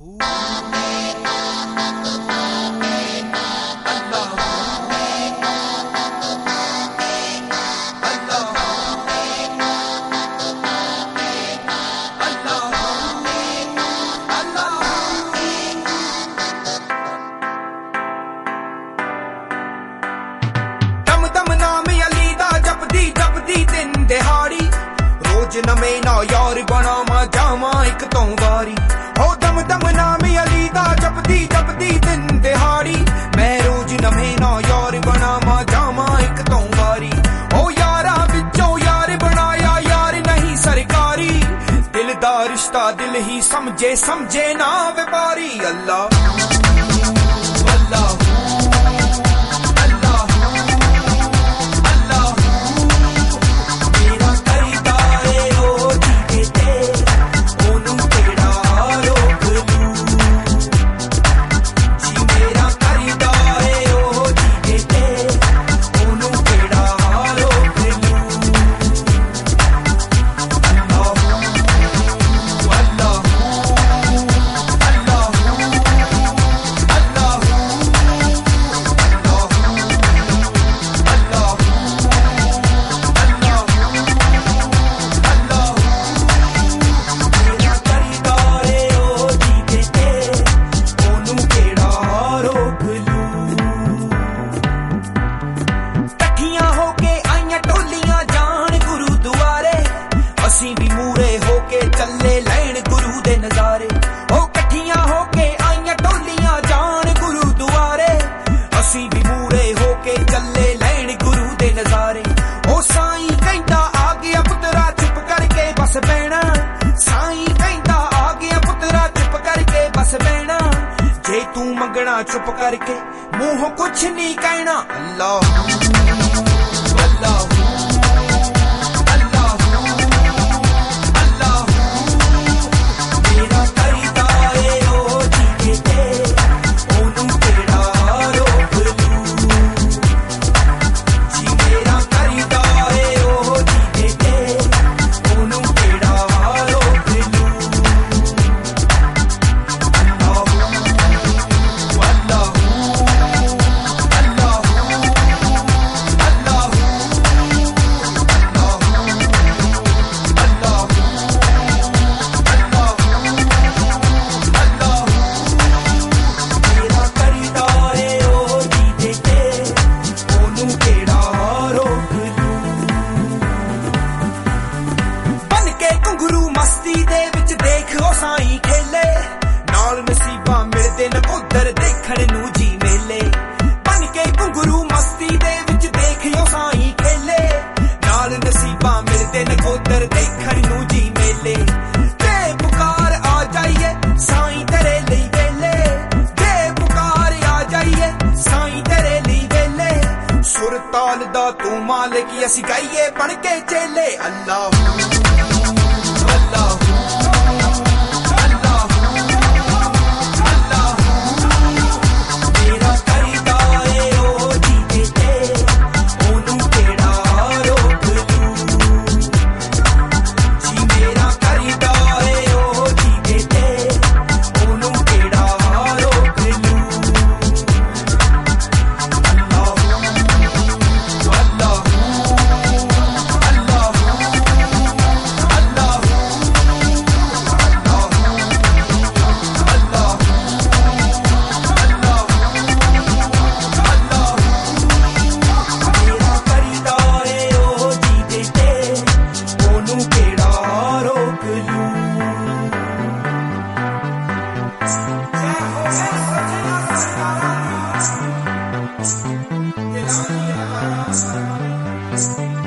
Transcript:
रोज नवे ना यार बनावा जावा एक तो वारी हो दम दम नाम अली दा जपदी जपदी दिन दिहाड़ी मैं रोज नवे ना यार बनावा जावा एक तो वारी हो यारा बिचों यार बनाया यार नहीं सरकारी दिल दा रिश्ता दिल ही समझे समझे ना व्यापारी अल्लाह अल्लाह चले लैन गुरु दे नजारे ओ कठियां होके आईयां टोलियां जान गुरु दुआरे असी भी मूरे होके चले लैन गुरु दे नजारे ओ साईं कहंदा आ गया पुत्रा चुप करके बस बैना साईं कहंदा आ गया पुत्रा चुप करके बस बैना जे तू मंगना चुप करके मुंह कुछ नहीं कहना अल्लाह अल्लाह साईं खेले नाल नसीबा मिलदे न उधर देखण नू जी मेले बन के घुंगरू मस्ती दे विच देखियो साईं खेले नाल नसीबा मिलदे न उधर देखण नू जी मेले ते पुकार आ जाइए साईं तेरे लई वेले ते पुकार आ जाइए साईं तेरे लई वेले सुर ताल दा तू मालिक असी गाइए बन के चेले अल्लाह अल्लाह Thank you.